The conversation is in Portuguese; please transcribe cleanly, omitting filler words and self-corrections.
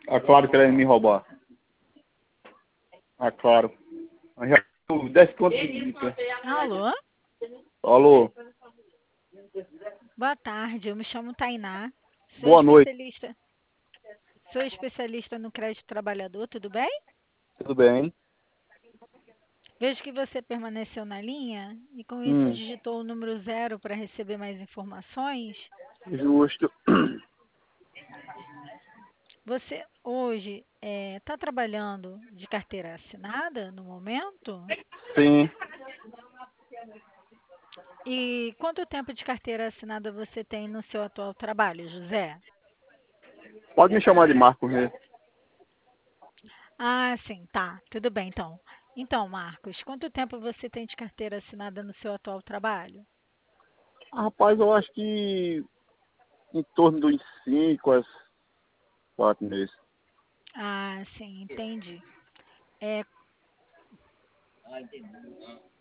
A Claro querendo me roubar. A Claro. Aí já 10 contas. Alô? Alô, Boa tarde, eu me chamo Tainá. Sou boa noite. especialista, sou especialista no crédito trabalhador, tudo bem? Tudo bem? Vejo que você permaneceu na linha e com isso Hum, digitou o número 0 para receber mais informações. justo. Você hoje está trabalhando de carteira assinada no momento? Sim. E quanto tempo de carteira assinada você tem no seu atual trabalho, José? Pode me chamar de Marcos mesmo. Ah, sim, tá. Tudo bem, então. Então, Marcos, quanto tempo você tem de carteira assinada no seu atual trabalho? Rapaz, eu acho que em torno dos 5 a 4 meses. Ah, sim, entendi. É,